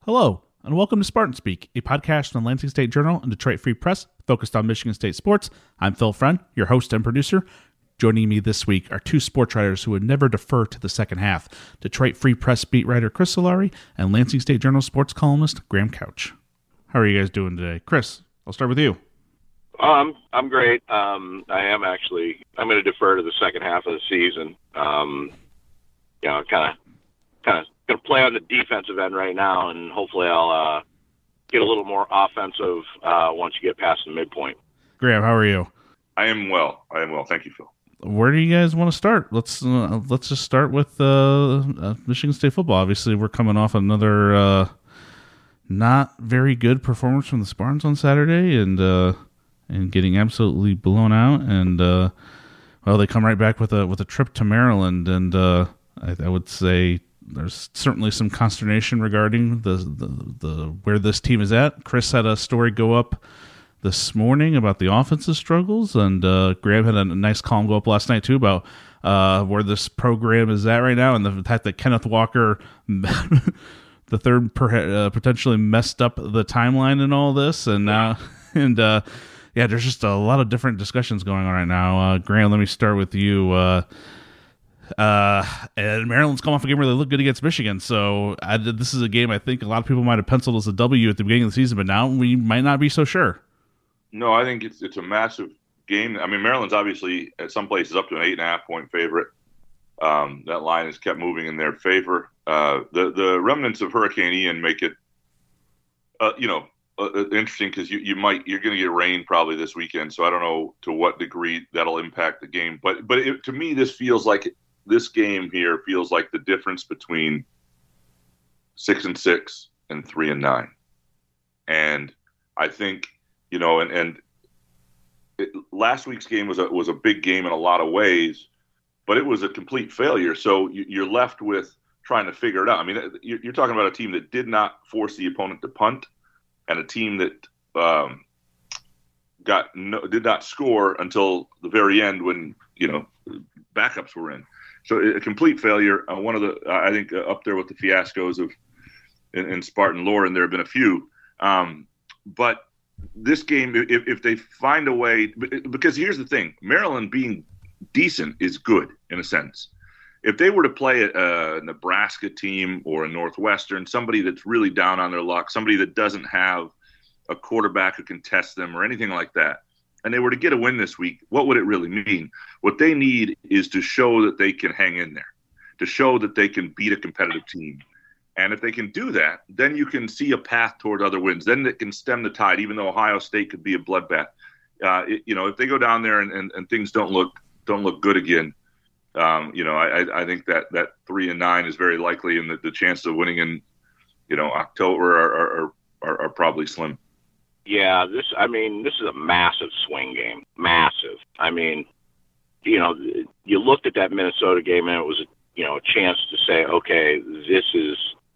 Hello, and welcome to Spartan Speak, a podcast from the Lansing State Journal and Detroit Free Press focused on Michigan State sports. I'm Phil Friend, your host and producer. Joining me this week are two sports writers who would never defer to the second half, Detroit Free Press beat writer Chris Solari and Lansing State Journal sports columnist Graham Couch. How are you guys doing today? Chris, I'll start with you. I'm great. I'm going to defer to the second half of the season. Kind of going to play on the defensive end right now, and hopefully I'll get a little more offensive once you get past the midpoint. Graham, how are you? I am well. Thank you, Phil. Where do you guys want to start? Let's just start with Michigan State football. Obviously, we're coming off another not very good performance from the Spartans on Saturday, and getting absolutely blown out. And they come right back with a trip to Maryland, and I would say there's certainly some consternation regarding the where this team is at. Chris had a story go up this morning about the offensive struggles, and Graham had a nice column go up last night too about where this program is at right now, and the fact that Kenneth Walker, the third, potentially messed up the timeline and all this, and now there's just a lot of different discussions going on right now. Graham, let me start with you. And Maryland's come off a game where they look good against Michigan, so this is a game I think a lot of people might have penciled as a W at the beginning of the season, but now we might not be so sure. No, I think it's a massive game. I mean, Maryland's obviously at some places up to an 8.5-point favorite. That line has kept moving in their favor. The remnants of Hurricane Ian make it, interesting because you're going to get rain probably this weekend. So I don't know to what degree that'll impact the game. But to me, this game here feels like the difference between 6-6 and 3-9. And I think, last week's game was a big game in a lot of ways, but it was a complete failure. So you're left with trying to figure it out. I mean, you're talking about a team that did not force the opponent to punt, and a team that did not score until the very end when backups were in. So a complete failure. One of the I think up there with the fiascos in Spartan lore, and there have been a few. But this game, if they find a way, because here's the thing: Maryland being decent is good in a sense. If they were to play a Nebraska team or a Northwestern, somebody that's really down on their luck, somebody that doesn't have a quarterback who can test them or anything like that, and they were to get a win this week, what would it really mean? What they need is to show that they can hang in there, to show that they can beat a competitive team. And if they can do that, then you can see a path toward other wins. Then it can stem the tide, even though Ohio State could be a bloodbath. If they go down there and things don't look good again, I think that 3-9 is very likely, and the chances of winning in October are probably slim. Yeah, this is a massive swing game. Massive. I mean, you looked at that Minnesota game, and it was a chance to say, okay, this is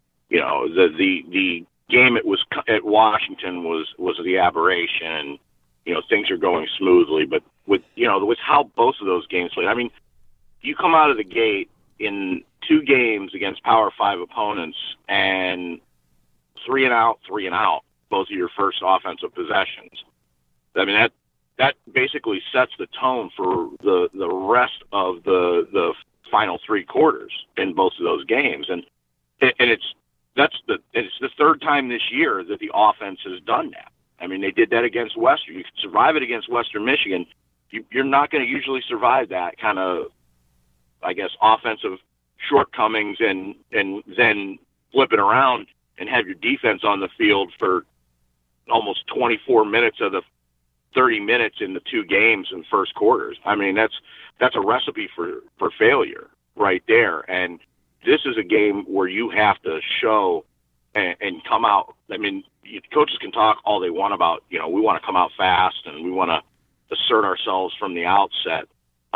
the game at Washington was the aberration, and things are going smoothly, but with how both of those games played. I mean, you come out of the gate in 2 games against Power 5 opponents and 3 and out, both of your first offensive possessions. I mean, that basically sets the tone for the rest of the final 3 quarters in both of those games, and it's the third time this year that the offense has done that. I mean, they did that against Western. You could survive it against Western Michigan. You're not going to usually survive that kind of, I guess, offensive shortcomings and then flip it around and have your defense on the field for almost 24 minutes of the 30 minutes in the 2 games in first quarters. I mean, that's a recipe for failure right there. And this is a game where you have to show and come out. I mean, coaches can talk all they want about, we want to come out fast and we want to assert ourselves from the outset.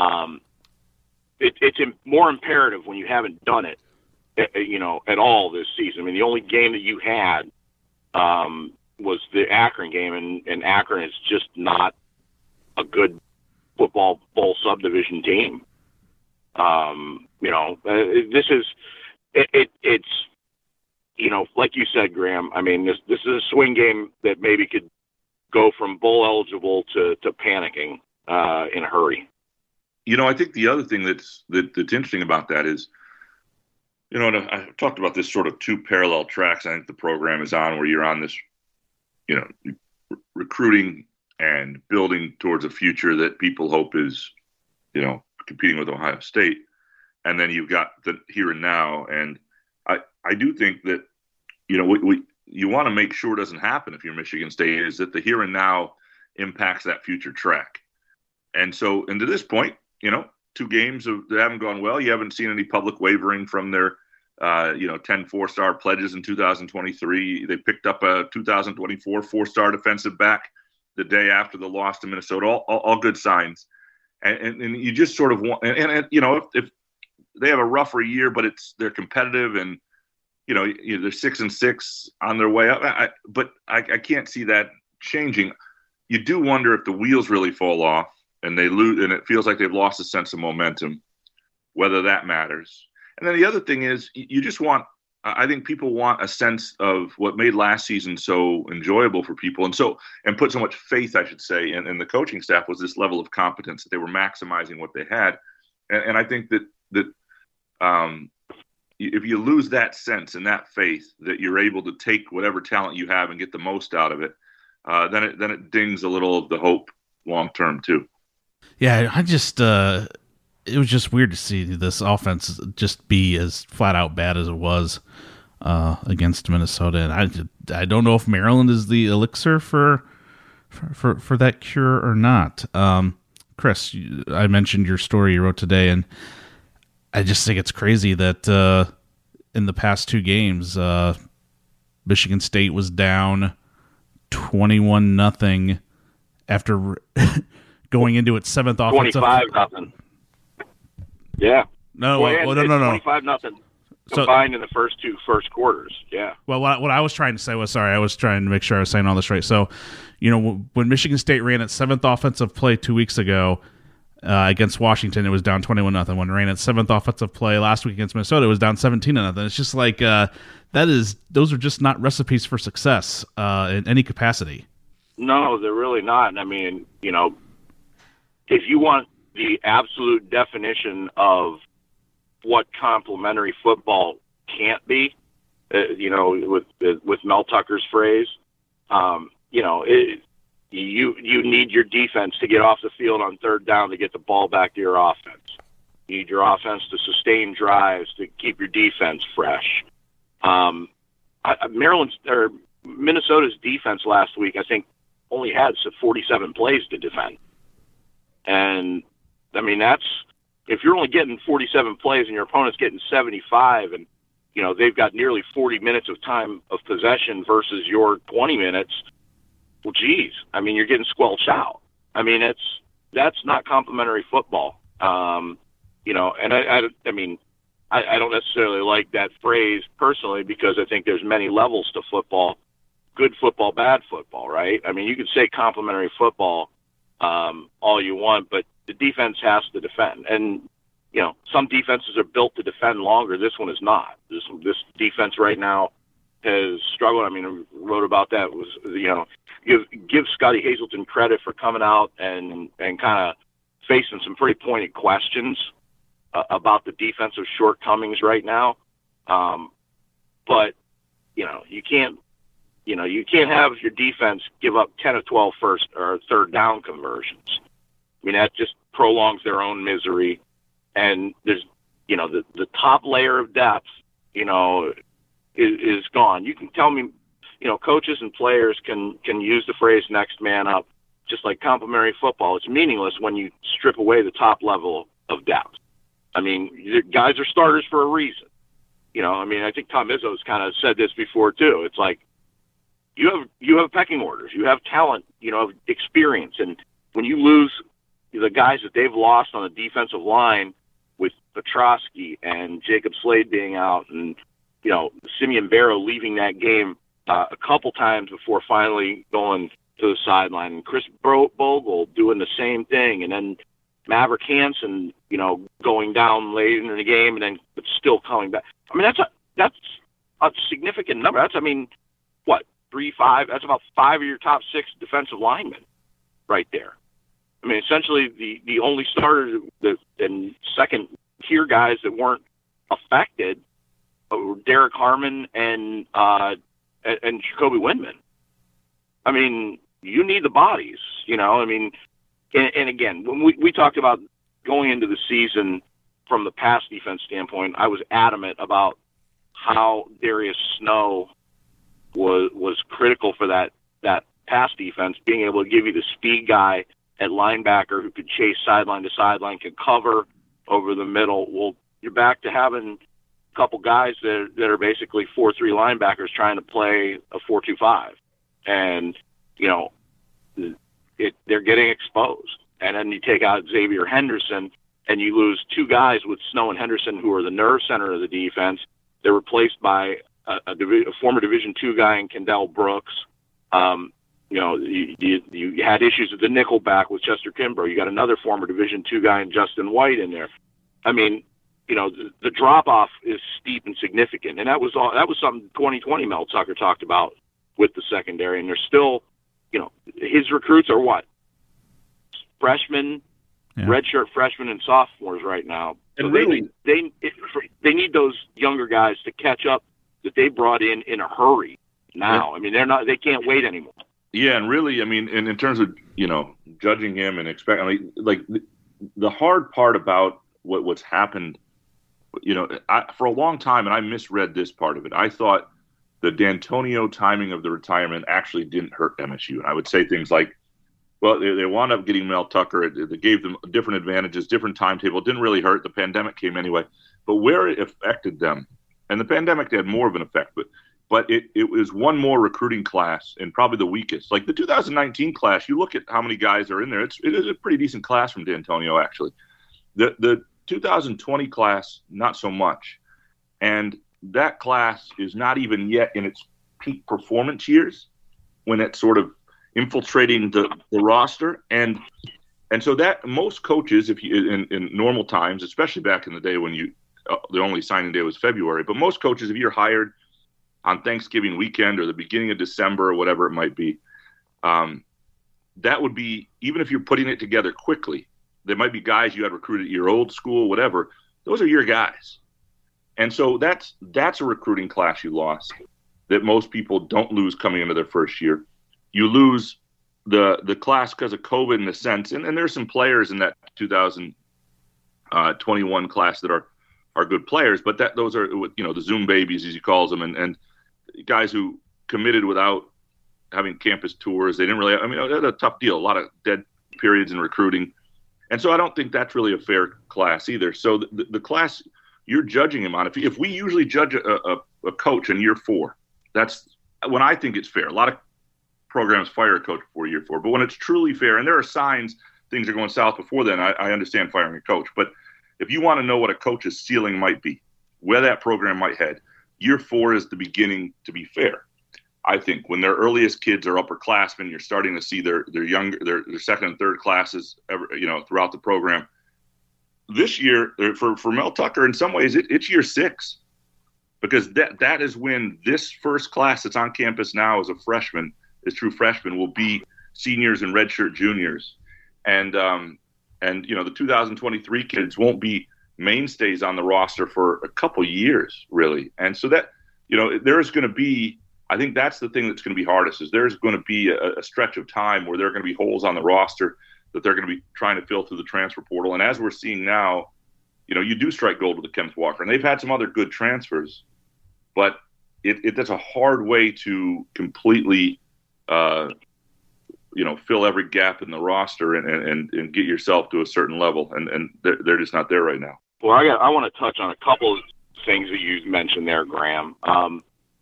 It's more imperative when you haven't done it, at all this season. I mean, the only game that you had was the Akron game, and Akron is just not a good football bowl subdivision team. This is it's like you said, Graham, I mean, this is a swing game that maybe could go from bowl eligible to panicking in a hurry. I think the other thing that's interesting about that is, and I've talked about this sort of two parallel tracks I think the program is on, where you're on this, recruiting and building towards a future that people hope is, competing with Ohio State. And then you've got the here and now. And I do think that, what you want to make sure doesn't happen if you're Michigan State is that the here and now impacts that future track. And so, and to this point, 2 games that haven't gone well. You haven't seen any public wavering from their, 10 four-star pledges in 2023. They picked up a 2024 4-star defensive back the day after the loss to Minnesota. All good signs. And you just sort of want, and if they have a rougher year, but they're competitive and, they're 6-6 on their way up. But I can't see that changing. You do wonder if the wheels really fall off and they lose, and it feels like they've lost a sense of momentum, whether that matters. And then the other thing is you just want, I think people want a sense of what made last season so enjoyable for people. And put so much faith, I should say, in the coaching staff was this level of competence that they were maximizing what they had. And I think that if you lose that sense and that faith that you're able to take whatever talent you have and get the most out of it, then it dings a little of the hope long term too. Yeah, I just it was just weird to see this offense just be as flat out bad as it was against Minnesota, and I don't know if Maryland is the elixir for that cure or not. Chris, I mentioned your story you wrote today, and I just think it's crazy that in the past 2 games, Michigan State was down 21-0 after going into its 7th offensive. 25-0. Yeah. No. 25-0 combined in the first quarters. Yeah. Well, what I was trying to say was, I was trying to make sure I was saying all this right. So, when Michigan State ran its 7th offensive play 2 weeks ago against Washington, it was down 21-0. When it ran its 7th offensive play last week against Minnesota, it was down 17-0. It's just like those are just not recipes for success in any capacity. No, they're really not. And I mean, if you want the absolute definition of what complimentary football can't be, with Mel Tucker's phrase, you need your defense to get off the field on 3rd down to get the ball back to your offense. You need your offense to sustain drives to keep your defense fresh. Minnesota's defense last week, I think, only had 47 plays to defend. And I mean, if you're only getting 47 plays and your opponent's getting 75 and, they've got nearly 40 minutes of time of possession versus your 20 minutes, well, geez, I mean, you're getting squelched out. I mean, that's not complimentary football. And I mean, I don't necessarily like that phrase personally because I think there's many levels to football, good football, bad football, right? I mean, you could say complimentary football all you want, but the defense has to defend. And, some defenses are built to defend longer. This one is not. This defense right now has struggled. I mean, I wrote about that. Was give Scotty Hazelton credit for coming out and kind of facing some pretty pointed questions about the defensive shortcomings right now. But you can't have your defense give up 10 or 12 first or 3rd down conversions. I mean, that just prolongs their own misery. And there's, the top layer of depth, is gone. You can tell me, coaches and players can use the phrase next man up, just like complimentary football. It's meaningless when you strip away the top level of depth. I mean, guys are starters for a reason. I think Tom Izzo's kind of said this before too. It's like, you have pecking orders, you have talent, experience. And when you lose the guys that they've lost on the defensive line with Petrosky and Jacob Slade being out and, Simeon Barrow leaving that game a couple times before finally going to the sideline, and Chris Bogle doing the same thing. And then Maverick Hansen, going down late in the game and then but still coming back. I mean, a significant number. That's, I mean, what, 3, 5? That's about 5 of your top 6 defensive linemen right there. I mean, essentially the only starters and second tier guys that weren't affected were Derek Harmon and Jacoby Windman. I mean, you need the bodies, you know. I mean, and again, when we talked about going into the season from the pass defense standpoint, I was adamant about how Darius Snow was critical for that pass defense, being able to give you the speed guy at linebacker who could chase sideline to sideline, could cover over the middle. Well, you're back to having a couple guys that are basically 4-3 linebackers trying to play a 4-2-5. And, you know, they're getting exposed. And then you take out Xavier Henderson, and you lose 2 guys with Snow and Henderson who are the nerve center of the defense. They're replaced by a former Division II guy in Kendall Brooks. You know, you had issues with the nickelback with Chester Kimbrough. You got another former Division II guy in Justin White in there. I mean, you know, the drop-off is steep and significant. And that was something 2020 Mel Tucker talked about with the secondary. And they're still, you know, his recruits are what? Freshmen, redshirt freshmen and sophomores right now. So and they need those younger guys to catch up that they brought in a hurry now. I mean, they can't wait anymore. Yeah, and really, I mean, in terms of, you know, judging him and expecting, I mean, like the hard part about what's happened, you know, for a long time, and I misread this part of it, I thought the D'Antonio timing of the retirement actually didn't hurt MSU. And I would say things like, well, they wound up getting Mel Tucker. They gave them different advantages, different timetable. It didn't really hurt. The pandemic came anyway. But where it affected them, and the pandemic had more of an effect, but it was one more recruiting class and probably the weakest. Like the 2019 class, you look at how many guys are in there. It is a pretty decent class from D'Antonio, actually. The 2020 class, not so much. And that class is not even yet in its peak performance years when it's sort of infiltrating the roster. And so that most coaches, if you in normal times, especially back in the day when the only signing day was February, but most coaches, if you're hired on Thanksgiving weekend or the beginning of December or whatever it might be, that would be, even if you're putting it together quickly, there might be guys you had recruited at your old school, whatever. Those are your guys. And so that's a recruiting class you lost that most people don't lose coming into their first year. You lose the class because of COVID in a sense, and there's some players in that 2021 class that are good players, but those are, you know, the Zoom babies, as he calls them, and guys who committed without having campus tours. They didn't really, I mean, it was a tough deal, a lot of dead periods in recruiting. And so I don't think that's really a fair class either. So the class you're judging him on, if we usually judge a coach in year 4, that's when I think it's fair. A lot of programs fire a coach before year 4, but when it's truly fair, and there are signs things are going south before then, I understand firing a coach. But if you want to know what a coach's ceiling might be, where that program might head, year 4 is the beginning to be fair. I think when their earliest kids are upperclassmen, you're starting to see their second and third classes, throughout the program. This year, for Mel Tucker, in some ways, it's year 6, because that is when this first class that's on campus now as a freshman, as true freshmen, will be seniors and redshirt juniors, and the 2023 kids won't be mainstays on the roster for a couple years, really. And so that, there's going to be, I think that's the thing that's going to be hardest, is there's going to be a stretch of time where there are going to be holes on the roster that they're going to be trying to fill through the transfer portal. And as we're seeing now, you do strike gold with the Kenneth Walker, and they've had some other good transfers, but that's a hard way to completely, fill every gap in the roster and get yourself to a certain level. And they're just not there right now. Well, I want to touch on a couple of things that you mentioned there, Graham. I'll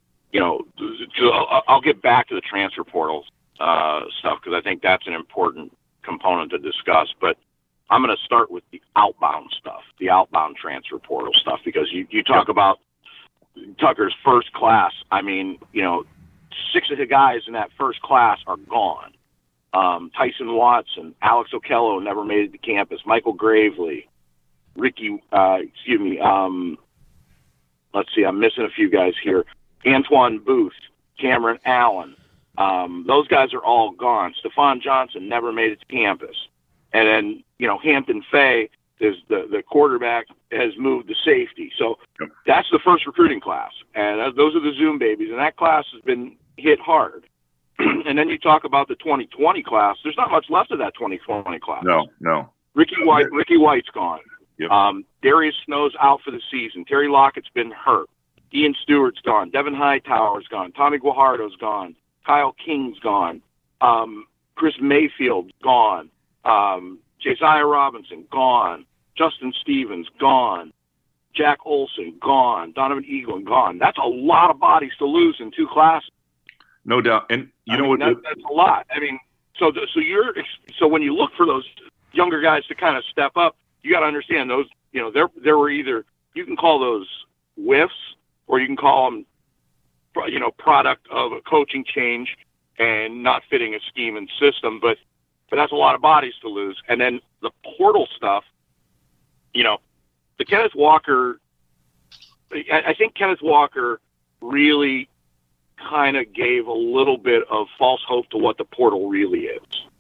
get back to the transfer portal stuff, because I think that's an important component to discuss. But I'm going to start with the outbound stuff, the outbound transfer portal stuff, because you talk about Tucker's first class. I mean, 6 of the guys in that first class are gone. Tyson Watson, Alex Okello never made it to campus. Michael Gravely, let's see, I'm missing a few guys here. Antoine Booth, Cameron Allen. Those guys are all gone. Stephon Johnson never made it to campus. And then, Hampton Fay is the quarterback has moved to safety. So that's the first recruiting class. And those are the Zoom babies. And that class has been hit hard. And then you talk about the 2020 class. There's not much left of that 2020 class. No. Ricky White's gone. Yep. Darius Snow's out for the season. Terry Lockett's been hurt. Ian Stewart's gone. Devin Hightower's gone. Tommy Guajardo's gone. Kyle King's gone. Chris Mayfield's gone. Josiah Robinson, gone. Justin Stevens, gone. Jack Olson, gone. Donovan Eaglin, gone. That's a lot of bodies to lose in two classes. No doubt. And that's a lot. I mean, so when you look for those younger guys to kind of step up, you got to understand those, there were either, you can call those whiffs or you can call them, product of a coaching change and not fitting a scheme and system, but that's a lot of bodies to lose. And then the portal stuff, the Kenneth Walker, I think Kenneth Walker really kind of gave a little bit of false hope to what the portal really is.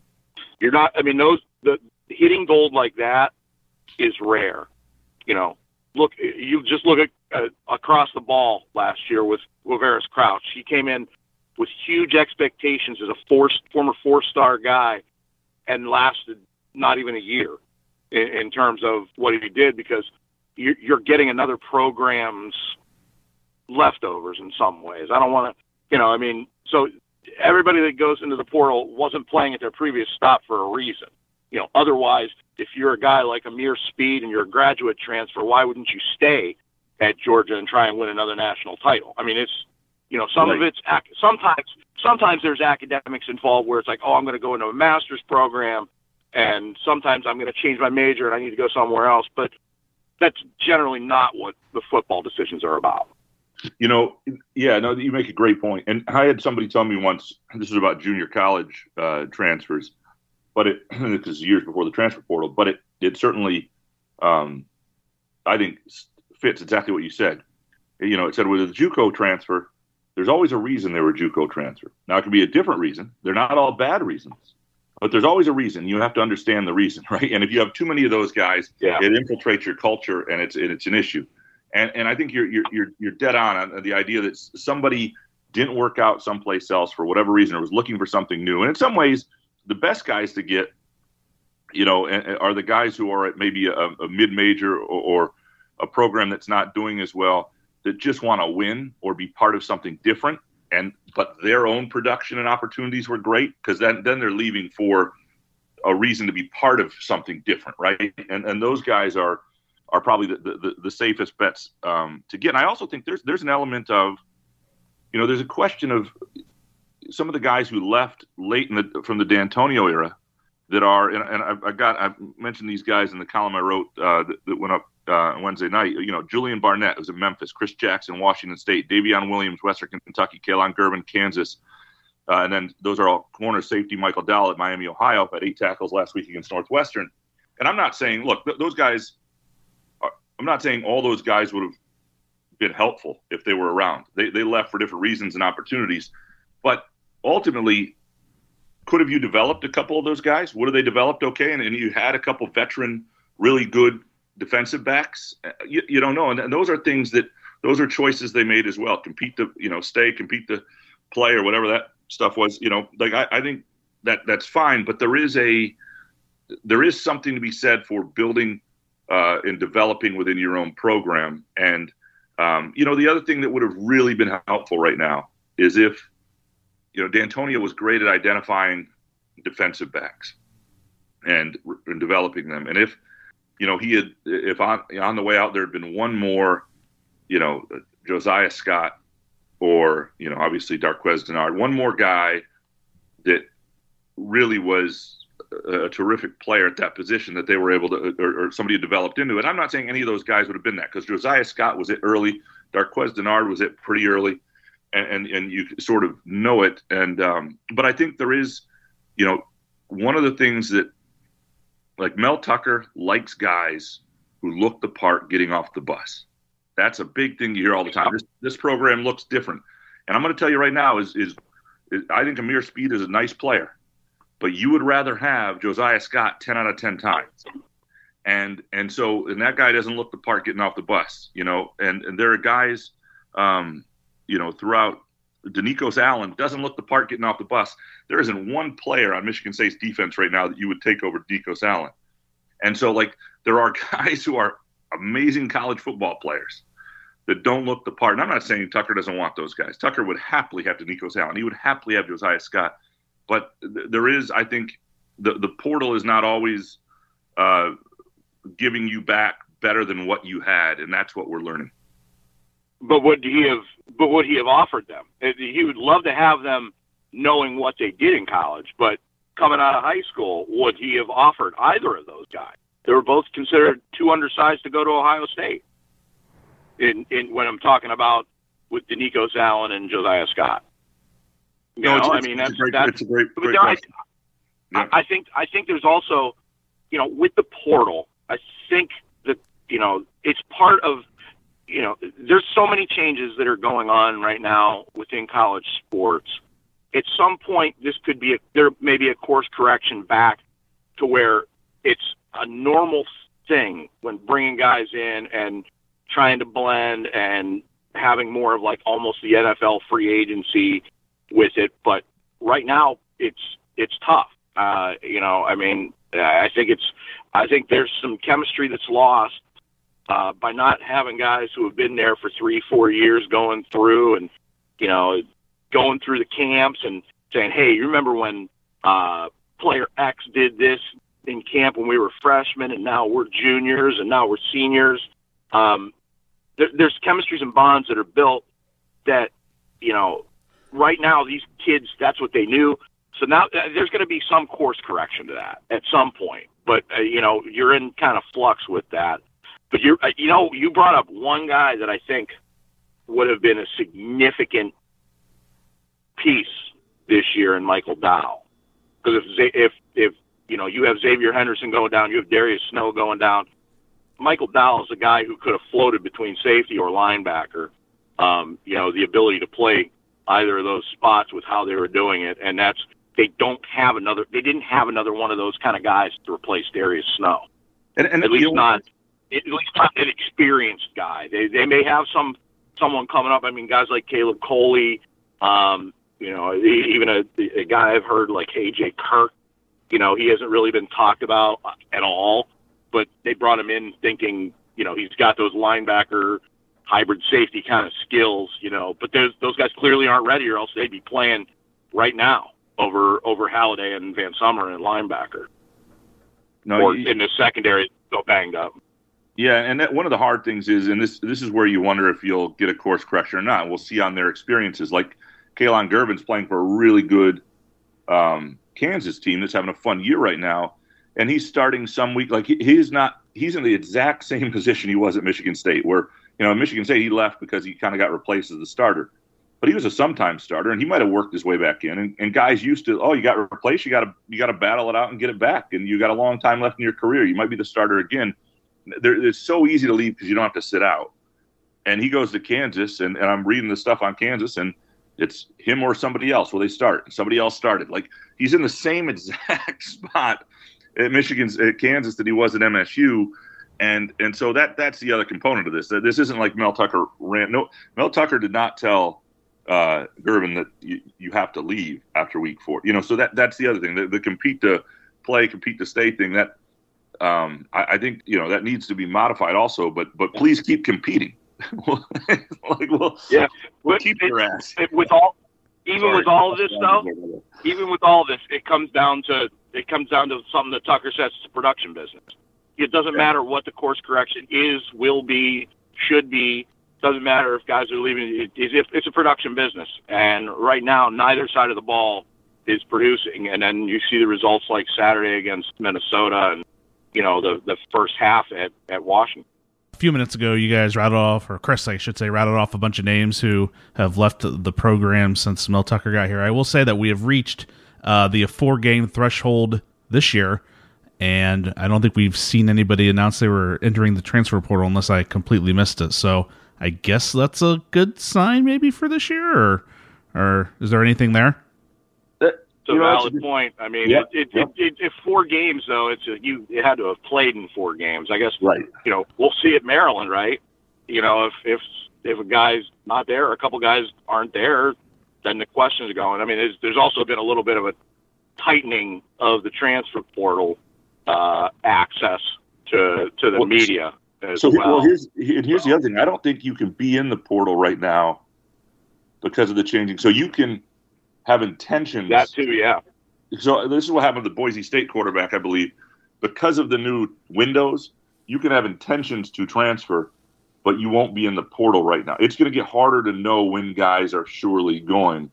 The hitting gold like that is rare. Look at across the ball last year with Lavera's Crouch. He came in with huge expectations as a former four-star guy and lasted not even a year in terms of what he did, because you're getting another program's leftovers in some ways. I don't want to, so everybody that goes into the portal wasn't playing at their previous stop for a reason. Otherwise, if you're a guy like Amir Speed and you're a graduate transfer, why wouldn't you stay at Georgia and try and win another national title? I mean, it's, some of it's sometimes there's academics involved where it's like, I'm going to go into a master's program, and sometimes I'm going to change my major and I need to go somewhere else. But that's generally not what the football decisions are about. You make a great point. And I had somebody tell me once, this was about junior college transfers, but because years before the transfer portal, but it certainly, I think, fits exactly what you said. It said with a JUCO transfer, there's always a reason they were a JUCO transfer. Now, it could be a different reason. They're not all bad reasons, but there's always a reason. You have to understand the reason, right? And if you have too many of those guys, it infiltrates your culture, and it's an issue. And I think you're dead on the idea that somebody didn't work out someplace else for whatever reason, or was looking for something new. And in some ways, the best guys to get, are the guys who are at maybe a mid-major or a program that's not doing as well, that just want to win or be part of something different. But their own production and opportunities were great, because then they're leaving for a reason to be part of something different, right? And those guys are probably the safest bets to get. And I also think there's an element of, there's a question of some of the guys who left late from the D'Antonio era that are, and I mentioned these guys in the column I wrote that went up on Wednesday night. Julian Barnett was in Memphis, Chris Jackson, Washington State, Davion Williams, Western Kentucky, Kaelon Gervin, Kansas. And then those are all corner safety. Michael Dowell at Miami, Ohio, had 8 tackles last week against Northwestern. And I'm not saying, look, those guys, I'm not saying all those guys would have been helpful if they were around. They left for different reasons and opportunities. But ultimately, could have you developed a couple of those guys? Would have they developed okay? And you had a couple veteran, really good defensive backs? You don't know. And those are things those are choices they made as well. Compete to, stay, compete to play, or whatever that stuff was. I think that's fine. But there is something to be said for building and developing within your own program. And, the other thing that would have really been helpful right now is if, D'Antonio was great at identifying defensive backs and developing them. And if, if on the way out there had been one more, Josiah Scott or, obviously Darqueze Dennard, one more guy that really was a terrific player at that position that they were able to, or somebody developed into it. I'm not saying any of those guys would have been that, because Josiah Scott was it early. Darqueze Dennard was it pretty early. And you sort of know it. And but I think there is, one of the things that, like, Mel Tucker likes guys who look the part getting off the bus. That's a big thing you hear all the time. This program looks different. And I'm going to tell you right now is I think Amir Speed is a nice player, but you would rather have Josiah Scott 10 out of 10 times. And that guy doesn't look the part getting off the bus, and there are guys, throughout. Denikos Allen doesn't look the part getting off the bus. There isn't one player on Michigan State's defense right now that you would take over Denikos Allen. And so, there are guys who are amazing college football players that don't look the part. And I'm not saying Tucker doesn't want those guys. Tucker would happily have Denikos Allen. He would happily have Josiah Scott. But there is, I think, the portal is not always giving you back better than what you had, and that's what we're learning. But would he have offered them? He would love to have them knowing what they did in college, but coming out of high school, would he have offered either of those guys? They were both considered too undersized to go to Ohio State. In when I'm talking about with Denikos Allen and Josiah Scott. That's a great question. I think there's also, with the portal, I think that, it's part of, there's so many changes that are going on right now within college sports. At some point, there may be a course correction back to where it's a normal thing when bringing guys in and trying to blend and having more of almost the NFL free agency with it. But right now it's tough. I think there's some chemistry that's lost by not having guys who have been there for 3-4 years going through and, going through the camps and saying, hey, you remember when player X did this in camp when we were freshmen and now we're juniors and now we're seniors. There's chemistries and bonds that are built that, right now these kids, that's what they knew. So now there's going to be some course correction to that at some point. But, you're in kind of flux with that. But you brought up one guy that I think would have been a significant piece this year in Michael Dow. Because if you have Xavier Henderson going down, you have Darius Snow going down, Michael Dow is a guy who could have floated between safety or linebacker. The ability to play either of those spots with how they were doing it, and they didn't have another one of those kind of guys to replace Darius Snow. And at least not an experienced guy. They may have someone coming up. I mean, guys like Caleb Coley, even a guy I've heard like AJ Kirk. He hasn't really been talked about at all. But they brought him in thinking, he's got those linebacker, hybrid safety kind of skills, But those guys clearly aren't ready, or else they'd be playing right now over Halliday and Van Summer and linebacker. In the secondary, so banged up. Yeah, and one of the hard things is, and this is where you wonder if you'll get a course correction or not. We'll see on their experiences. Like Kaylon Gervin's playing for a really good Kansas team that's having a fun year right now. And he's starting some week. He's in the exact same position he was at Michigan State, where, at Michigan State he left because he kind of got replaced as the starter. But he was a sometime starter, and he might have worked his way back in. And guys used to, you got replaced, you got to battle it out and get it back. And you got a long time left in your career. You might be the starter again. It's so easy to leave because you don't have to sit out. And he goes to Kansas, and I'm reading the stuff on Kansas, and it's him or somebody else. Will they start? And somebody else started. He's in the same exact spot at Kansas that he was at MSU, and so that's the other component of this. This isn't like Mel Tucker ran. No, Mel Tucker did not tell Gervin that you have to leave after week 4. So that's the other thing. The compete to play, compete to stay thing. That I think that needs to be modified also. But please keep competing. We'll keep your ass. With all of this, it comes down to something that Tucker says: it's a production business. It doesn't matter what the course correction is, will be, should be. Doesn't matter if guys are leaving. It's a production business, and right now neither side of the ball is producing. And then you see the results like Saturday against Minnesota, and the first half at Washington. A few minutes ago, you guys rattled off, or Chris, I should say, rattled off a bunch of names who have left the program since Mel Tucker got here. I will say that we have reached the 4-game threshold this year, and I don't think we've seen anybody announce they were entering the transfer portal unless I completely missed it. So I guess that's a good sign maybe for this year, or or is there anything there? It's a valid point. I mean, it's 4 games though. You had to have played in 4 games. I guess. Right. We'll see at Maryland, right? If a guy's not there, or a couple guys aren't there, then the questions are going. I mean, there's also been a little bit of a tightening of the transfer portal access to the media as well. Here's the other thing. I don't think you can be in the portal right now because of the changing. So you can have intentions. That too, yeah. So this is what happened to the Boise State quarterback, I believe. Because of the new windows, you can have intentions to transfer, but you won't be in the portal right now. It's going to get harder to know when guys are surely going,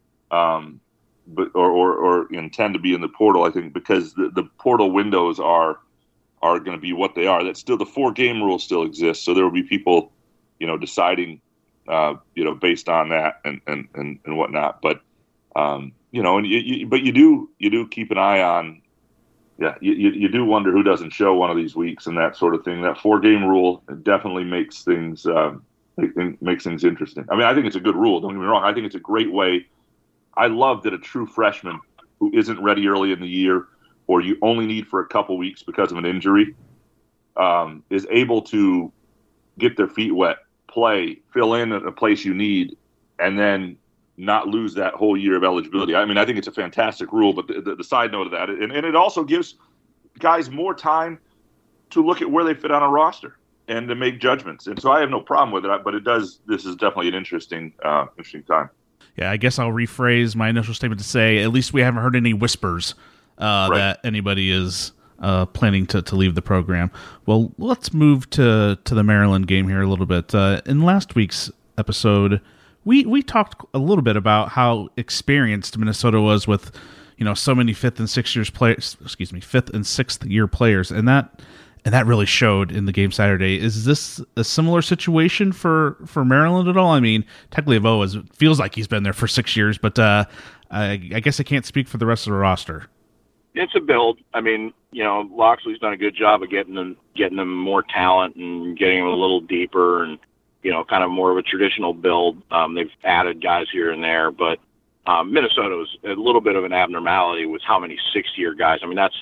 or intend to be in the portal. I think because the portal windows are going to be what they are. That's still the 4-game rule still exists, so there will be people, deciding, based on that and whatnot. But but you do keep an eye on. Yeah, you do wonder who doesn't show one of these weeks and that sort of thing. That 4-game rule definitely makes things interesting. I mean, I think it's a good rule. Don't get me wrong. I think it's a great way. I love that a true freshman who isn't ready early in the year, or you only need for a couple weeks because of an injury, is able to get their feet wet, play, fill in a place you need, and then not lose that whole year of eligibility. I mean, I think it's a fantastic rule, but the side note of that, and it also gives guys more time to look at where they fit on a roster and to make judgments. And so I have no problem with it, but this is definitely an interesting time. Yeah, I guess I'll rephrase my initial statement to say, at least we haven't heard any whispers that anybody is planning to leave the program. Well, let's move to the Maryland game here a little bit. In last week's episode, we talked a little bit about how experienced Minnesota was with, so many fifth and sixth year players, and that really showed in the game Saturday. Is this a similar situation for Maryland at all? I mean, Tagliavoa feels like he's been there for 6 years, but I guess I can't speak for the rest of the roster. It's a build. I mean, Loxley's done a good job of getting them more talent and getting them a little deeper and, kind of more of a traditional build. They've added guys here and there, but Minnesota was a little bit of an abnormality with how many 6-year guys. I mean, that's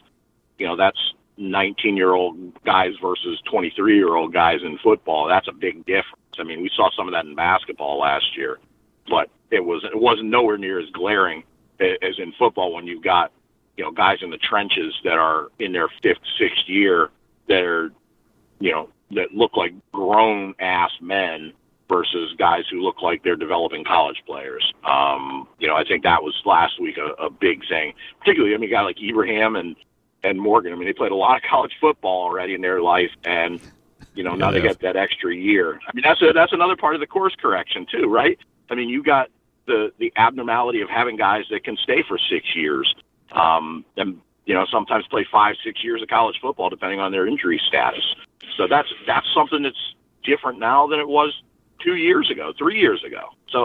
19-year-old guys versus 23-year-old guys in football. That's a big difference. I mean, we saw some of that in basketball last year, but it wasn't nowhere near as glaring as in football when you've got, guys in the trenches that are in their 5th, 6th year that are, that look like grown-ass men versus guys who look like they're developing college players. I think that was last week a big thing. Particularly, I mean, a guy like Ibrahim and Morgan. I mean, they played a lot of college football already in their life, and now they got that extra year. I mean, that's another part of the course correction too, right? I mean, you got the abnormality of having guys that can stay for 6 years, and sometimes play 5-6 years of college football depending on their injury status. So that's something that's different now than it was 2 years ago, 3 years ago. So,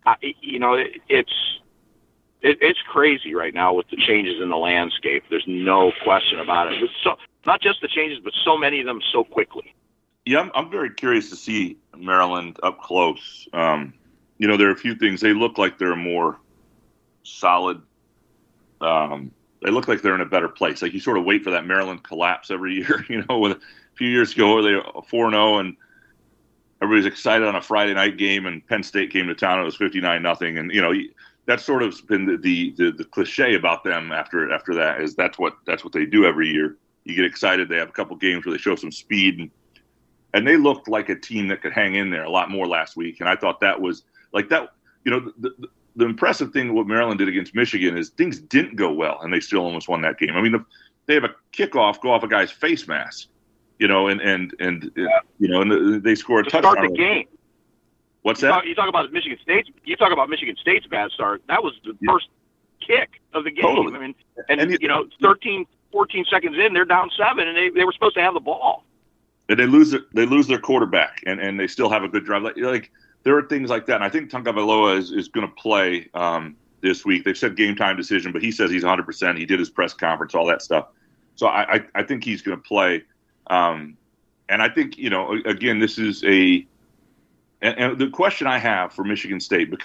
it's crazy right now with the changes in the landscape. There's no question about it. So not just the changes, but so many of them so quickly. Yeah, I'm very curious to see Maryland up close. There are a few things. They look like they're more solid. They look like they're in a better place. Like you sort of wait for that Maryland collapse every year. With a few years ago, they were 4-0 and everybody's excited on a Friday night game, and Penn State came to town and it was 59-0. And that's sort of been the cliche about them after that is that's what they do every year. You get excited. They have a couple games where they show some speed, and they looked like a team that could hang in there a lot more last week. And I thought that was like that. The impressive thing what Maryland did against Michigan is things didn't go well, and they still almost won that game. I mean, they have a kickoff go off a guy's face mask, and they score a touchdown. Start the game. What's that? You talk about Michigan State. You talk about Michigan State's bad start. That was the first kick of the game. Totally. I mean, 13, 14 seconds in, they're down 7, and they were supposed to have the ball. And they lose their quarterback, and they still have a good drive. Like there are things like that, and I think Tagovailoa is going to play this week. They've said game time decision, but he says he's 100%. He did his press conference, all that stuff. So I think he's going to play. And I think again, this is and the question I have for Michigan State, because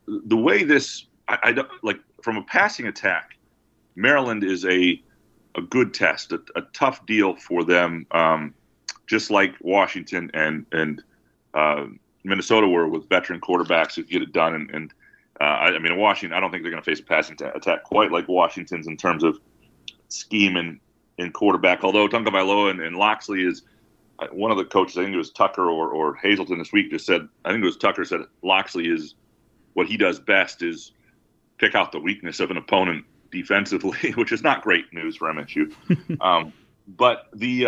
the way this, I don't like from a passing attack, Maryland is a good test, a tough deal for them, just like Washington and Minnesota were with veteran quarterbacks who get it done. And I mean, Washington, I don't think they're going to face a passing attack quite like Washington's in terms of scheme and quarterback. Although Tagovailoa and Loxley is one of the coaches, I think it was Tucker or Hazelton this week, just said, I think it was Tucker said Loxley is what he does best is pick out the weakness of an opponent defensively, which is not great news for MSU. But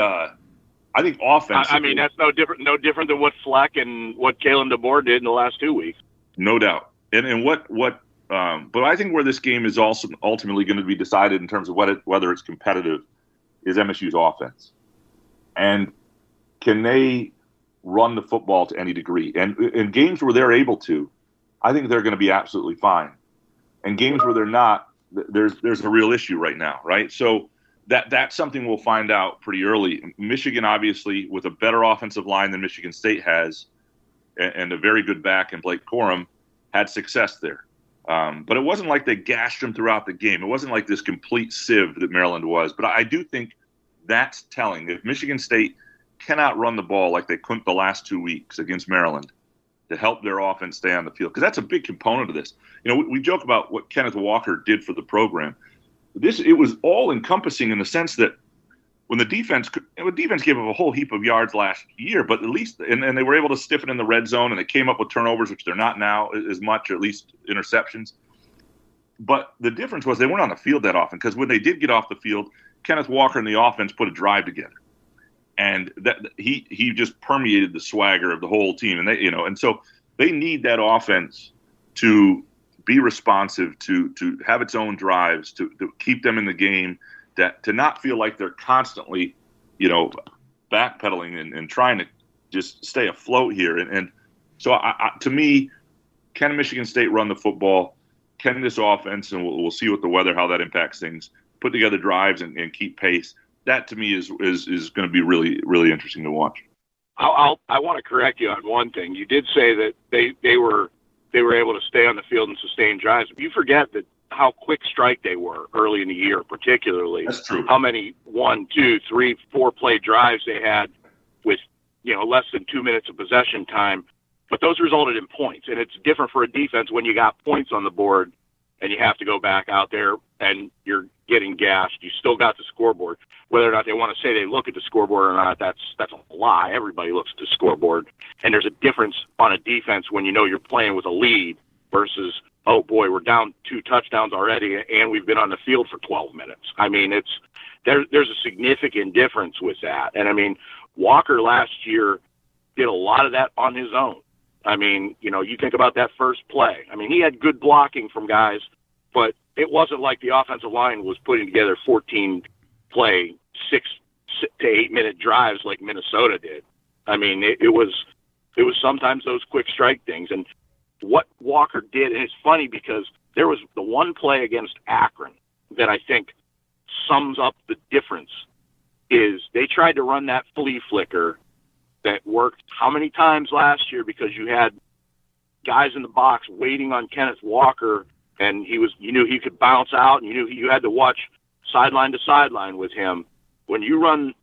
I think offense. I mean, that's no different than what Fleck and what Kalen DeBoer did in the last 2 weeks. No doubt. And but I think where this game is also ultimately going to be decided in terms of whether it's competitive is MSU's offense. And can they run the football to any degree? And in games where they're able to, I think they're going to be absolutely fine. And games where they're not, there's a real issue right now, right? So that's something we'll find out pretty early. Michigan, obviously, with a better offensive line than Michigan State has, and a very good back in Blake Corum, had success there. But it wasn't like they gashed them throughout the game. It wasn't like this complete sieve that Maryland was. But I do think that's telling. If Michigan State cannot run the ball like they couldn't the last 2 weeks against Maryland to help their offense stay on the field, because that's a big component of this. You know, we joke about what Kenneth Walker did for the program. It was all encompassing in the sense that when the defense gave up a whole heap of yards last year, but at least and they were able to stiffen in the red zone, and they came up with turnovers, which they're not now as much, or at least interceptions. But the difference was they weren't on the field that often, because when they did get off the field, Kenneth Walker and the offense put a drive together. And that he just permeated the swagger of the whole team, and and so they need that offense to be responsive, to have its own drives, to keep them in the game, to not feel like they're constantly, backpedaling and trying to just stay afloat here. And so to me, can Michigan State run the football? Can this offense, and we'll see with the weather how that impacts things, put together drives and keep pace? That to me is going to be really, really interesting to watch. I want to correct you on one thing. You did say that they were able to stay on the field and sustain drives. You forget that how quick strike they were early in the year, particularly. That's true. How many 1, 2, 3, 4 play drives they had with less than 2 minutes of possession time, but those resulted in points. And it's different for a defense when you got points on the board and you have to go back out there and you're getting gashed. You still got the scoreboard. Whether or not they want to say they look at the scoreboard or not, that's a lie. Everybody looks at the scoreboard. And there's a difference on a defense when you're playing with a lead versus, oh boy, we're down 2 touchdowns already and we've been on the field for 12 minutes. I mean, there's a significant difference with that. And I mean, Walker last year did a lot of that on his own. I mean, you think about that first play. I mean, he had good blocking from guys, but it wasn't like the offensive line was putting together 14-play, 6 to 8 minute drives like Minnesota did. I mean, it was sometimes those quick strike things. And what Walker did, and it's funny because there was the one play against Akron that I think sums up the difference, is they tried to run that flea flicker that worked how many times last year, because you had guys in the box waiting on Kenneth Walker, and you knew he could bounce out, and you had to watch sideline to sideline with him. When you run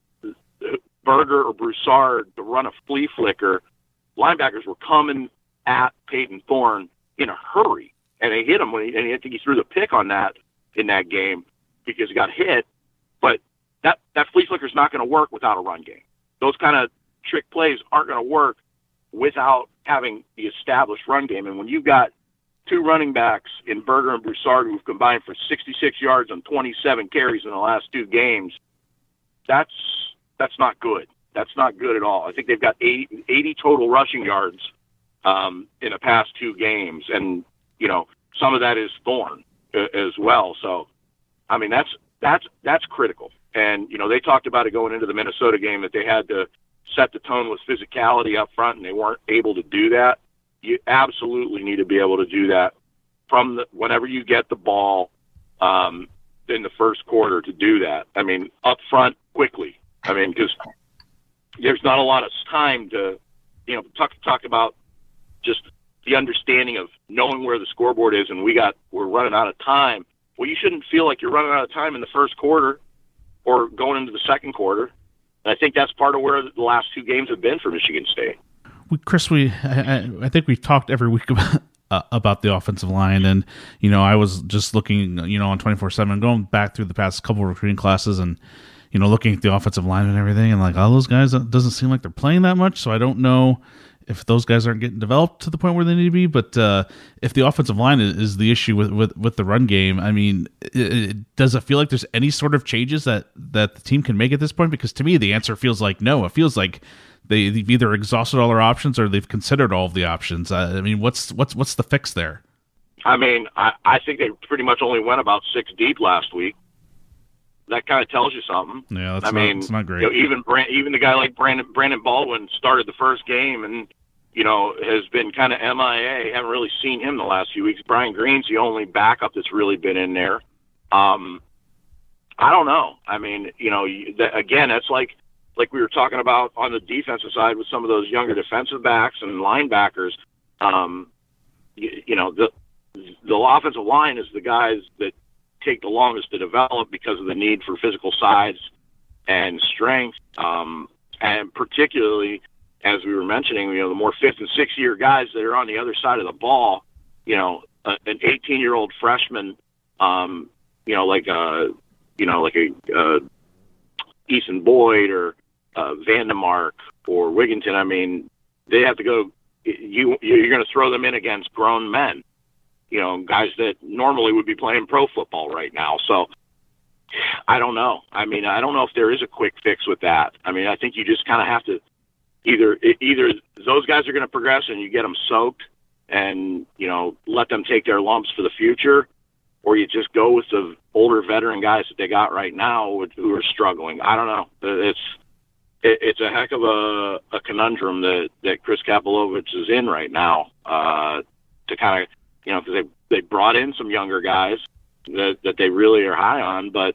Berger or Broussard to run a flea flicker, linebackers were coming at Peyton Thorne in a hurry, and they hit him and I think he threw the pick on that in that game because he got hit. But that flea flicker is not going to work without a run game. Those kind of trick plays aren't going to work without having the established run game. And when you've got 2 running backs in Berger and Broussard who've combined for 66 yards on 27 carries in the last 2 games, that's not good. That's not good at all. I think they've got 80 total rushing yards in the past 2 games. And, some of that is Thorne as well. So, I mean, that's critical. And, they talked about it going into the Minnesota game that they had to set the tone with physicality up front, and they weren't able to do that. You absolutely need to be able to do that whenever you get the ball in the first quarter, to do that. I mean, up front quickly. I mean, because there's not a lot of time to, talk about just the understanding of knowing where the scoreboard is and we're running out of time. Well, you shouldn't feel like you're running out of time in the first quarter or going into the second quarter. And I think that's part of where the last two games have been for Michigan State. Chris, I think we've talked every week about the offensive line, and I was just looking on 24/7, going back through the past couple of recruiting classes, and looking at the offensive line and everything, and like all those guys, it doesn't seem like they're playing that much. So I don't know if those guys aren't getting developed to the point where they need to be. But if the offensive line is the issue with the run game, I mean, does it feel like there's any sort of changes that the team can make at this point? Because to me, the answer feels like no. It feels like they've either exhausted all their options or they've considered all of the options. I mean, what's the fix there? I mean, I think they pretty much only went about 6 deep last week. That kind of tells you something. Yeah, that's not great. Even the guy like Brandon Baldwin started the first game and has been kind of MIA. Haven't really seen him the last few weeks. Brian Green's the only backup that's really been in there. I don't know. I mean, again, that's like we were talking about on the defensive side with some of those younger defensive backs and linebackers. The offensive line is the guys that take the longest to develop because of the need for physical size and strength. And particularly, as we were mentioning, the more 5th and 6th year guys that are on the other side of the ball, an 18-year-old freshman, like Eason Boyd or Vandemark or Wigginton. I mean, they have to go. You're going to throw them in against grown men, guys that normally would be playing pro football right now. So I don't know. I mean, I don't know if there is a quick fix with that. I mean, I think you just kind of have to either those guys are going to progress and you get them soaked and, let them take their lumps for the future, or you just go with the older veteran guys that they got right now who are struggling. I don't know. It's a heck of a conundrum that Chris Kapilovic is in right now, to kind of, because they brought in some younger guys that they really are high on, but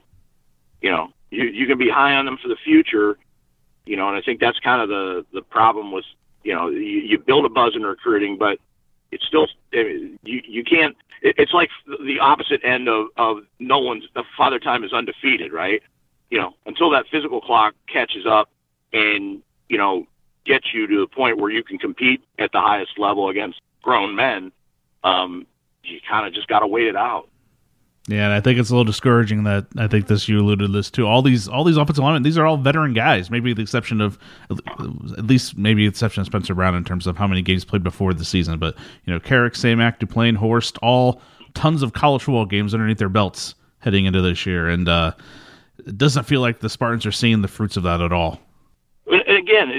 you can be high on them for the future, and I think that's kind of the problem with you build a buzz in recruiting, but it's still you can't. It's like the opposite end of Father Time is undefeated, right? Until that physical clock catches up and gets you to the point where you can compete at the highest level against grown men. You kind of just got to wait it out. Yeah, and I think it's a little discouraging that I think you alluded to this too. All these offensive linemen, these are all veteran guys. Maybe the exception of Spencer Brown in terms of how many games played before the season. But Carrick, Samac, Duplain, Horst, all tons of college football games underneath their belts heading into this year, and it doesn't feel like the Spartans are seeing the fruits of that at all. And again,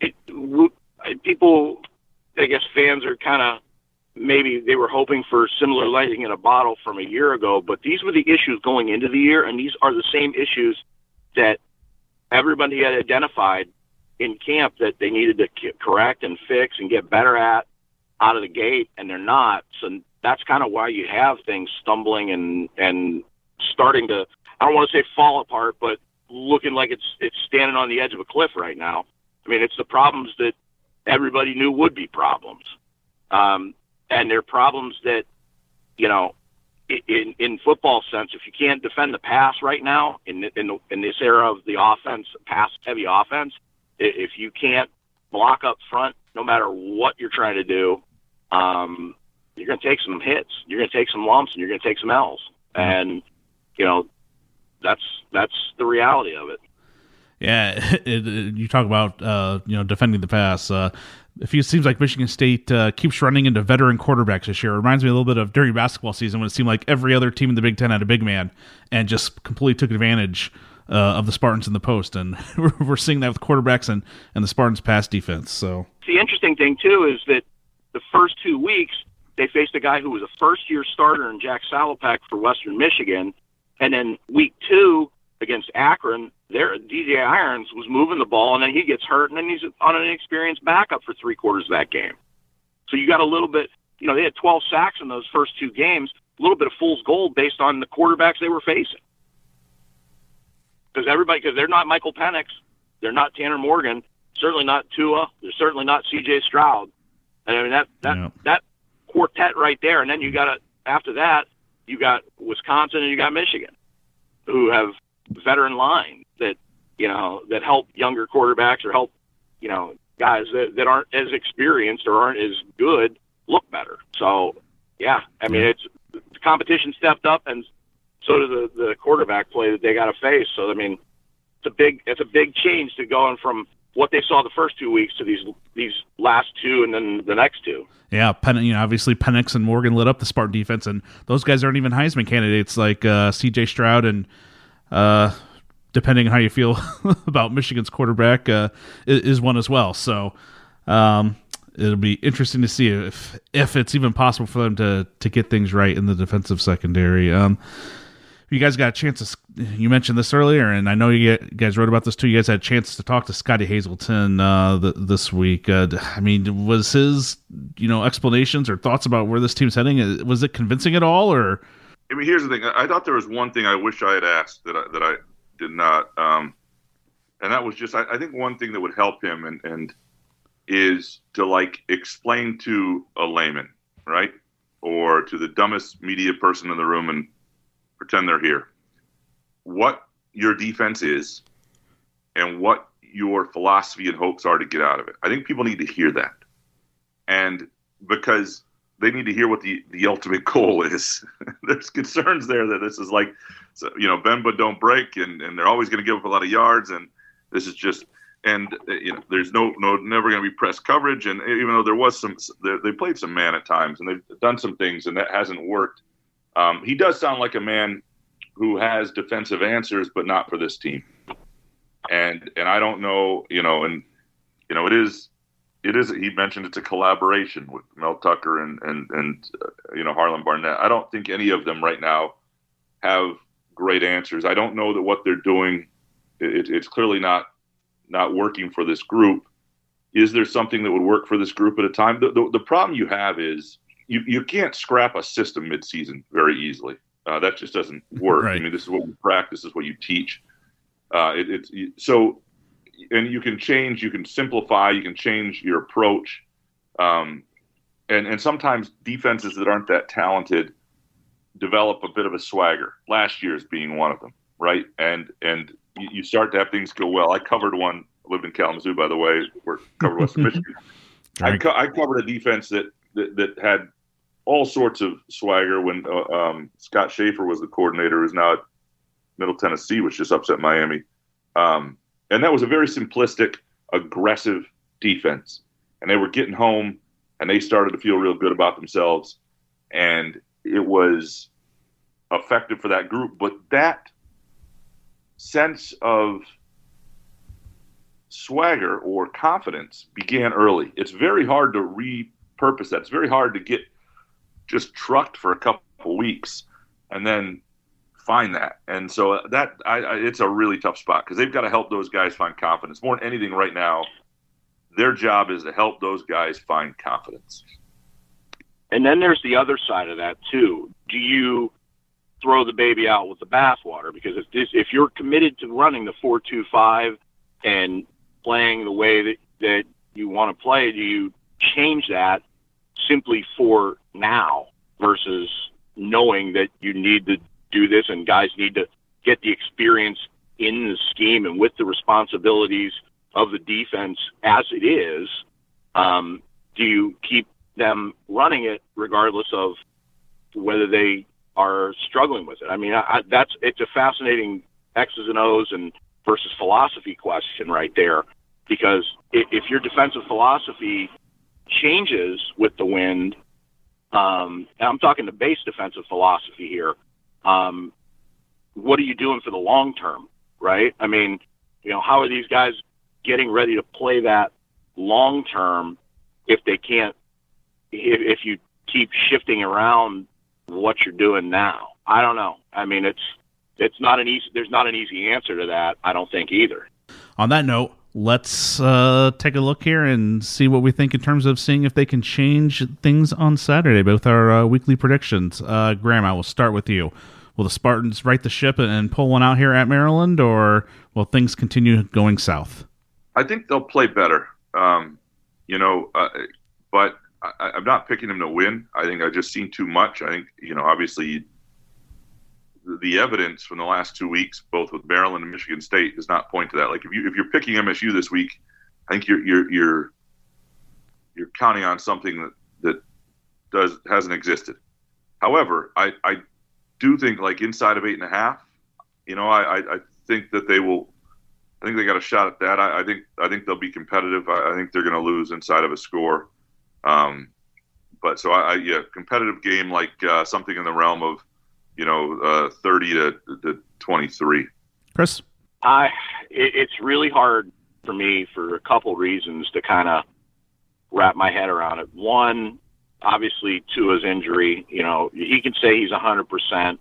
people, I guess, fans are kind of. Maybe they were hoping for similar lightning in a bottle from a year ago, but these were the issues going into the year, and these are the same issues that everybody had identified in camp that they needed to correct and fix and get better at out of the gate, and they're not. So that's kind of why you have things stumbling and starting to, I don't want to say fall apart, but looking like it's standing on the edge of a cliff right now. I mean, it's the problems that everybody knew would be problems. And they're problems that, in football sense, if you can't defend the pass right now in this era of the offense, pass-heavy offense, if you can't block up front, no matter what you're trying to do, you're going to take some hits, you're going to take some lumps, and you're going to take some L's. And, that's the reality of it. Yeah, you talk about defending the pass. It seems like Michigan State keeps running into veteran quarterbacks this year. It reminds me a little bit of during basketball season when it seemed like every other team in the Big Ten had a big man and just completely took advantage of the Spartans in the post. And we're seeing that with quarterbacks and the Spartans' pass defense. So the interesting thing too is that the first 2 weeks they faced a guy who was a first-year starter in Jack Salopek for Western Michigan, and then week 2 against Akron, DJ Irons was moving the ball, and then he gets hurt, and then he's on an inexperienced backup for 3/4 of that game. So you got a little bit, they had 12 sacks in those first 2 games, a little bit of fool's gold based on the quarterbacks they were facing. Because they're not Michael Penix, they're not Tanner Morgan, certainly not Tua, they're certainly not C.J. Stroud. And I mean quartet right there. And then after that, you got Wisconsin and you got Michigan, who have veteran lines that help younger quarterbacks or help, guys that aren't as experienced or aren't as good look better. So, yeah, I mean, the competition stepped up, and so did the quarterback play that they got to face. So, I mean, it's a big change to going from what they saw the first 2 weeks to these last two and then the next two. Yeah, obviously Penix and Morgan lit up the Spartan defense, and those guys aren't even Heisman candidates like C.J. Stroud, and depending on how you feel about Michigan's quarterback, is one as well. So it'll be interesting to see if it's even possible for them to get things right in the defensive secondary. You guys got a chance you mentioned this earlier, and I know you guys wrote about this too. You guys had a chance to talk to Scotty Hazelton this week. I mean, was his explanations or thoughts about where this team's heading, was it convincing at all? Or I mean, here's the thing. I thought there was one thing I wish I had asked that I did not, and that was just I think one thing that would help him and is to explain to a layman, right, or to the dumbest media person in the room and pretend they're here, what your defense is and what your philosophy and hopes are to get out of it. I think people need to hear that. And because they need to hear what the ultimate goal is. There's concerns there that this is bend but don't break, and they're always going to give up a lot of yards, and this is just there's never going to be press coverage, and even though there was they played some man at times, and they've done some things, and that hasn't worked. He does sound like a man who has defensive answers, but not for this team. And I don't know, it is. He mentioned it's a collaboration with Mel Tucker and Harlan Barnett. I don't think any of them right now have great answers. I don't know that what they're doing, it's clearly not working for this group. Is there something that would work for this group at a time? The problem you have is you can't scrap a system midseason very easily. That just doesn't work. Right. I mean, this is what you practice, this is what you teach. And you can change, you can simplify, you can change your approach. And sometimes defenses that aren't that talented develop a bit of a swagger. Last year's being one of them, right? And you start to have things go well. I covered one, I lived in Kalamazoo, by the way, covered Western Michigan. I covered a defense that had all sorts of swagger when Scott Schaefer was the coordinator, who's now at Middle Tennessee, which just upset Miami. And that was a very simplistic, aggressive defense. And they were getting home, and they started to feel real good about themselves. And it was effective for that group. But that sense of swagger or confidence began early. It's very hard to repurpose that. It's very hard to get just trucked for a couple weeks and then find that. And so it's a really tough spot because they've got to help those guys find confidence. More than anything right now, their job is to help those guys find confidence. And then there's the other side of that too. Do you throw the baby out with the bathwater? Because if you're committed to running the 4-2-5 and playing the way that you want to play, do you change that simply for now versus knowing that you need to do this and guys need to get the experience in the scheme and with the responsibilities of the defense as it is? Do you keep them running it regardless of whether they are struggling with it? I mean, it's a fascinating X's and O's and versus philosophy question right there, because if your defensive philosophy changes with the wind, and I'm talking the base defensive philosophy here, what are you doing for the long term, right? I mean, how are these guys getting ready to play that long term if they can't, if you keep shifting around what you're doing now? I don't know. I mean, there's not an easy answer to that, I don't think either. On that note, let's take a look here and see what we think in terms of seeing if they can change things on Saturday, both our weekly predictions. Graham, I will start with you. Will the Spartans right the ship and pull one out here at Maryland, or will things continue going south? I think they'll play better, but I'm not picking them to win. I think I've just seen too much. I think, obviously the evidence from the last 2 weeks, both with Maryland and Michigan State, does not point to that. Like if you're picking MSU this week, I think you're counting on something that hasn't existed. However, I do think like inside of 8.5, I think that they will. I think they got a shot at that. I think they'll be competitive. I think they're going to lose inside of a score. But so competitive game, like something in the realm of 30 to 23. Chris, it's really hard for me for a couple reasons to kind of wrap my head around it. One, obviously Tua's injury. He can say he's 100%.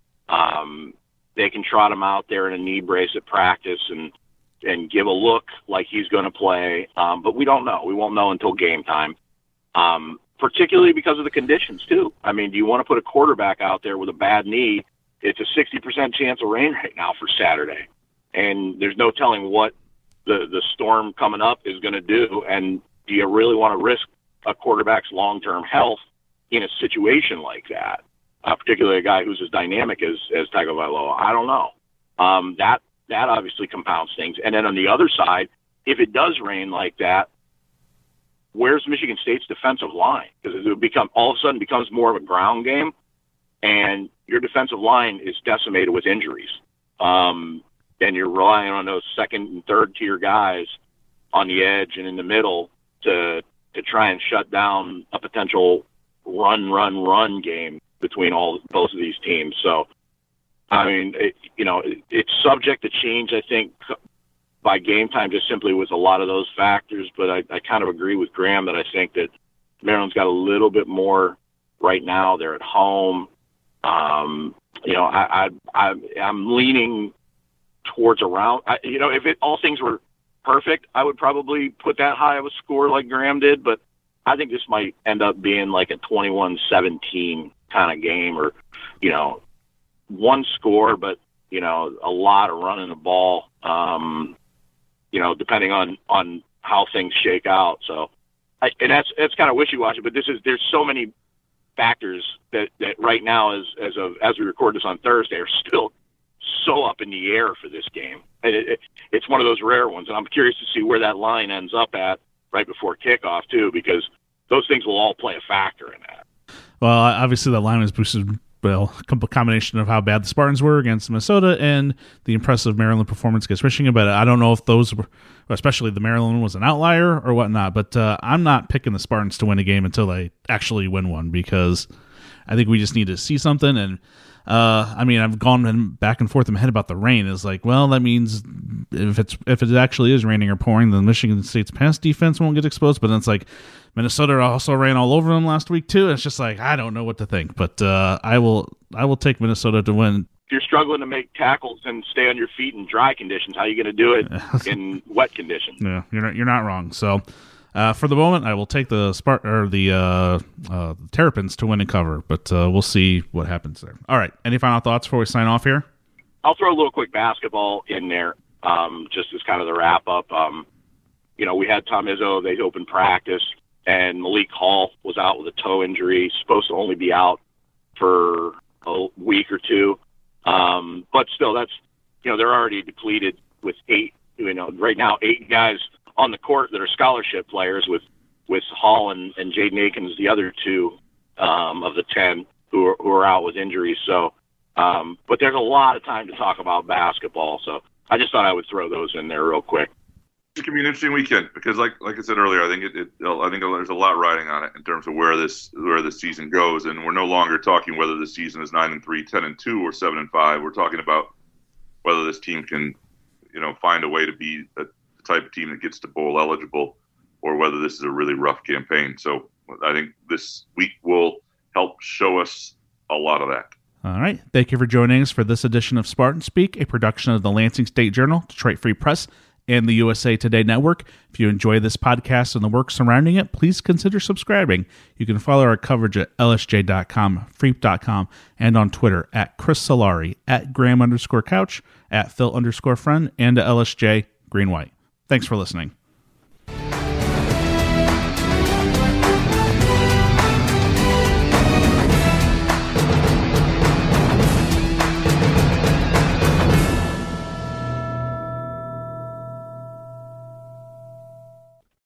They can trot him out there in a knee brace at practice and give a look like he's going to play. But we don't know. We won't know until game time, particularly because of the conditions, too. I mean, do you want to put a quarterback out there with a bad knee? It's a 60% chance of rain right now for Saturday. And there's no telling what the storm coming up is going to do. And do you really want to risk a quarterback's long-term health in a situation like that? Particularly a guy who's as dynamic as Tagovailoa. I don't know. That obviously compounds things. And then on the other side, if it does rain like that, where's Michigan State's defensive line? Because it all of a sudden becomes more of a ground game, and your defensive line is decimated with injuries. And you're relying on those second and third tier guys on the edge and in the middle to try and shut down a potential run game between both of these teams. So, I mean, it's subject to change, I think, by game time, just simply with a lot of those factors. But I kind of agree with Graham that I think that Maryland's got a little bit more right now. They're at home. I'm leaning towards around. If all things were perfect, I would probably put that high of a score like Graham did. But I think this might end up being like a 21-17 kind of game, or one score, but a lot of running the ball. Depending on how things shake out. So, and that's kind of wishy-washy. But there's so many factors that right now, as we record this on Thursday, are still so up in the air for this game. And it's one of those rare ones, and I'm curious to see where that line ends up at right before kickoff too, because those things will all play a factor in that. Well, obviously that line was boosted. Well, a combination of how bad the Spartans were against Minnesota and the impressive Maryland performance against Michigan. But I don't know if those were, especially the Maryland one, was an outlier or whatnot. But I'm not picking the Spartans to win a game until they actually win one, because I think we just need to see something. And I've gone back and forth in my head about the rain. It's like, well, that means if it actually is raining or pouring, then Michigan State's pass defense won't get exposed. But then it's like Minnesota also ran all over them last week too. It's just like, I don't know what to think. But I will take Minnesota to win. If you're struggling to make tackles and stay on your feet in dry conditions, how are you going to do it in wet conditions? Yeah, you're not wrong. So. For the moment, I will take the Terrapins to win and cover, but we'll see what happens there. All right. Any final thoughts before we sign off here? I'll throw a little quick basketball in there, just as kind of the wrap up. We had Tom Izzo. They opened practice, and Malik Hall was out with a toe injury. Supposed to only be out for a week or two, but still, that's they're already depleted with 8. Right now 8 guys on the court that are scholarship players, with Hall and Jaden Akins, the other 2 of the 10 who are out with injuries. So, but there's a lot of time to talk about basketball. So I just thought I would throw those in there real quick. It's going to be an interesting weekend because, like I said earlier, I think there's a lot riding on it in terms of where this season goes, and we're no longer talking whether the season is 9-3, 10-2, or 7-5. We're talking about whether this team can, find a way to be a type of team that gets to bowl eligible, or whether this is a really rough campaign. So I think this week will help show us a lot of that. All right. Thank you for joining us for this edition of Spartan Speak, a production of the Lansing State Journal, Detroit Free Press, and the USA Today Network. If you enjoy this podcast and the work surrounding it, please consider subscribing. You can follow our coverage at lsj.com, freep.com, and on Twitter at Chris Solari, at Graham_Couch, at Phil_Friend, and at LSJ Green White. Thanks for listening.